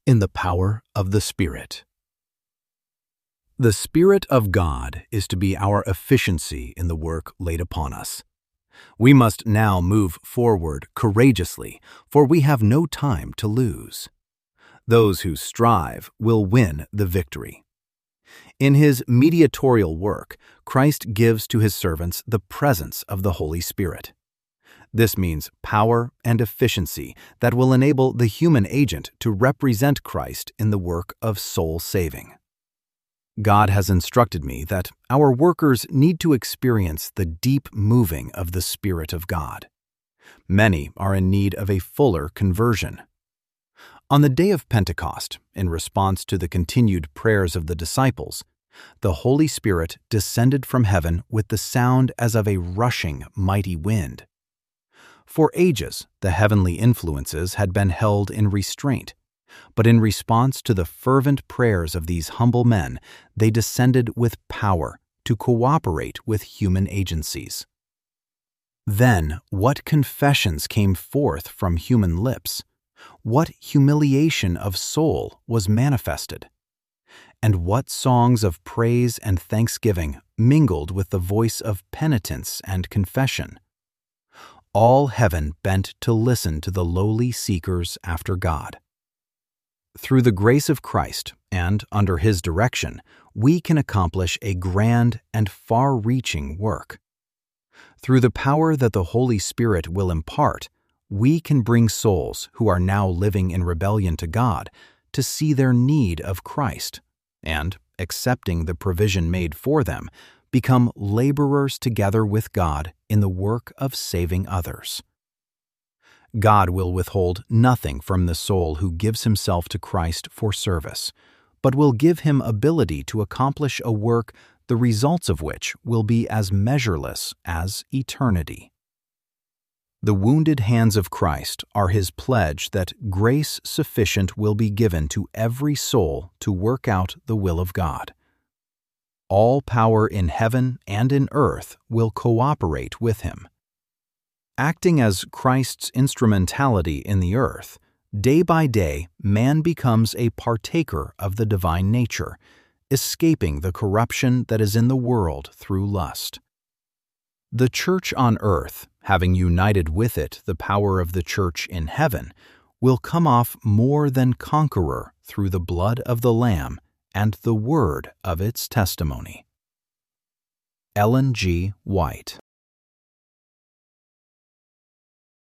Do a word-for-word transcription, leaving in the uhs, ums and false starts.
in the power of the Spirit. The Spirit of God is to be our efficiency in the work laid upon us. We must now move forward courageously, for we have no time to lose. Those who strive will win the victory. In his mediatorial work, Christ gives to his servants the presence of the Holy Spirit. This means power and efficiency that will enable the human agent to represent Christ in the work of soul saving. God has instructed me that our workers need to experience the deep moving of the Spirit of God. Many are in need of a fuller conversion. On the day of Pentecost, in response to the continued prayers of the disciples, the Holy Spirit descended from heaven with the sound as of a rushing, mighty wind. For ages, the heavenly influences had been held in restraint, but in response to the fervent prayers of these humble men, they descended with power to cooperate with human agencies. Then, what confessions came forth from human lips? What humiliation of soul was manifested? And what songs of praise and thanksgiving mingled with the voice of penitence and confession? All heaven bent to listen to the lowly seekers after God. Through the grace of Christ and under his direction, we can accomplish a grand and far-reaching work. Through the power that the Holy Spirit will impart, we can bring souls who are now living in rebellion to God to see their need of Christ and, accepting the provision made for them, become laborers together with God in the work of saving others. God will withhold nothing from the soul who gives himself to Christ for service, but will give him ability to accomplish a work the results of which will be as measureless as eternity. The wounded hands of Christ are his pledge that grace sufficient will be given to every soul to work out the will of God. All power in heaven and in earth will cooperate with him. Acting as Christ's instrumentality in the earth, day by day man becomes a partaker of the divine nature, escaping the corruption that is in the world through lust. The church on earth, having united with it the power of the church in heaven, will come off more than conqueror through the blood of the Lamb and the word of its testimony. Ellen G. White.